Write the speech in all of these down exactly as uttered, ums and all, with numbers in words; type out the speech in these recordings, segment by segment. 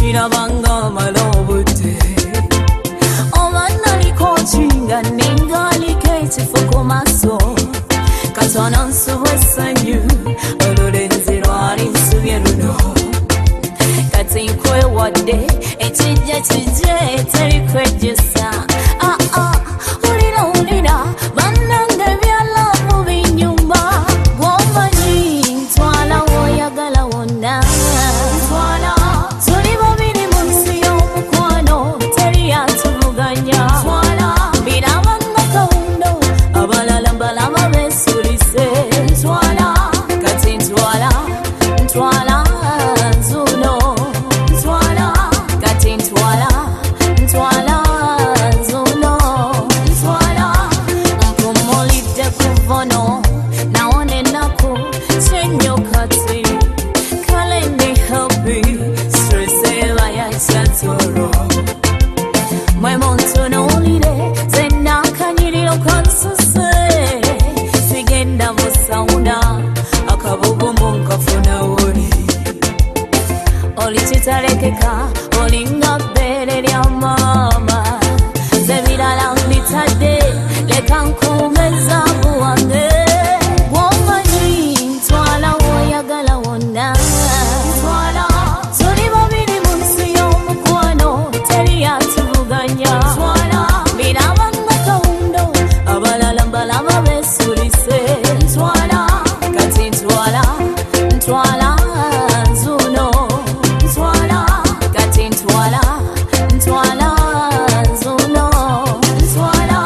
Nirabanga malobute Oba naliko chinga ningali kete foko maso Katana nsuwe sanyu Olulenzi lwali nsubye luno Kati nkwe wadde Echijja chije teri kwejesa Ah ah Ulira ulira Banange byala mu binyumba Gwomanyi ntwala woyagala wonna Ntwala Tuli babiri mu nsi y'omukwano Teri atuvuganya Ntwala Birabanga kawundo Abalala mbalaba besulise Ntwala Kati ntwala Ntwala nzuno Ntwala Kati ntwala Ntwala nzuno Ntwala Mpumulidde kuvono Naone ennaku kyenyo kati Kale ndi happy Stress eba yakyatoro Mwe muntu nowulire Zenna akanyiriro kansuse Sigenda mu sauna Akabugumu nkafuna woli Oli kitalekeka Olinga bbere lya mama Ze birala mbitadde Leka nkuumeza buwange Gwomanyi ntwala woyagala wonna Ntwala Tuli babiri mu nsi y'omukwano Teri atuvuganya Ntwala Birabanga kawundo Abalala mbalaba besulise Ntwala Kati ntwala Ntwala nzuno Ntwala Kati ntwala Ntwala nzuno Ntwala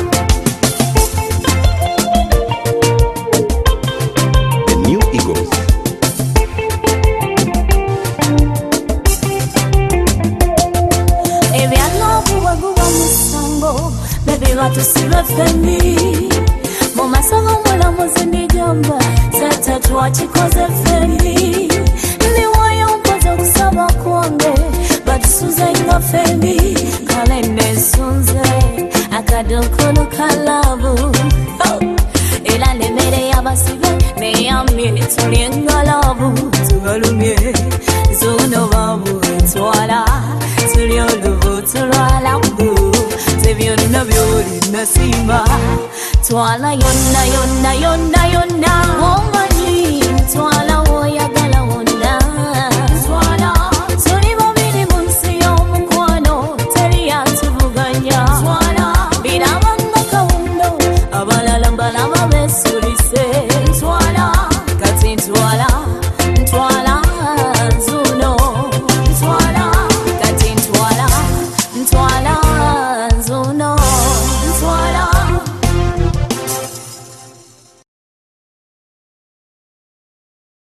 The New Eagles. Ebyalobu waguwa musango Baby batusiba ffembi Mu masomo mulamuzi nigamba Tata twakikoze ffembi Ndiwayo mpoza okusaba kwange Batusuze nga ffembi Kale nesunze Akadunkulu kalabu Era n'emmere y'abasibe Neyamye tulyenga